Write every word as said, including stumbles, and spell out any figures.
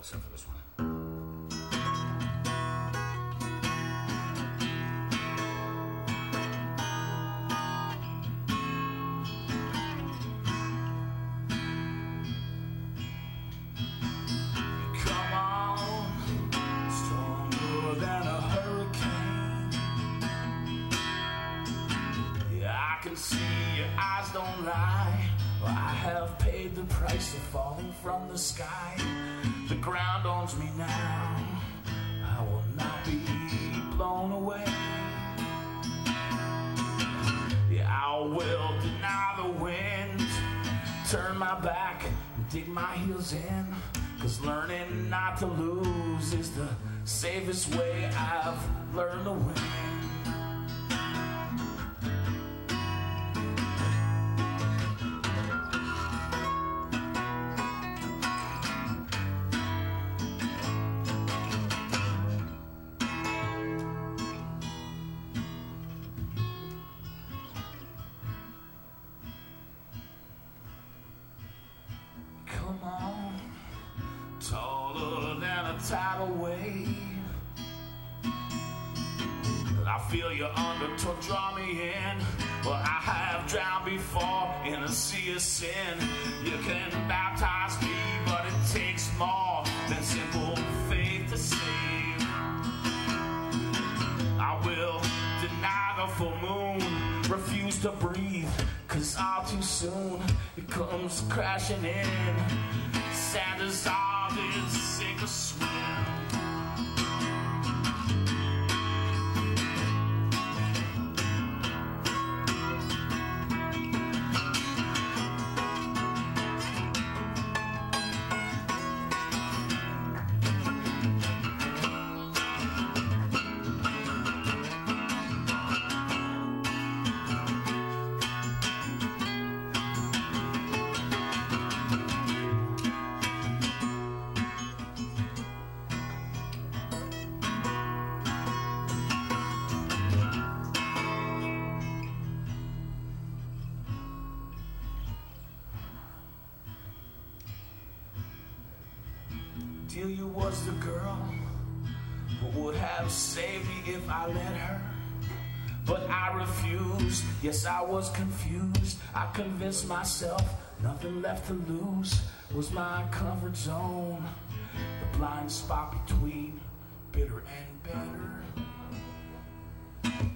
except for this one. I can see your eyes don't lie. Well, I have paid the price of falling from the sky. The ground owns me now. I will not be blown away. Yeah, I will deny the wind, turn my back and dig my heels in. Cause learning not to lose is the safest way I've learned to win. Come on, taller than a tidal wave. I feel your undertow draw me in. Well, I have drowned before in a sea of sin. You can baptize me, but it takes more than simple faith to save. I will deny the full moon, refuse to breathe, cause all too soon it comes crashing in. Sand dissolved in sink or swim. Delia was the girl who would have saved me if I let her. But I refused, yes I was confused. I convinced myself nothing left to lose was my comfort zone. The blind spot between bitter and better.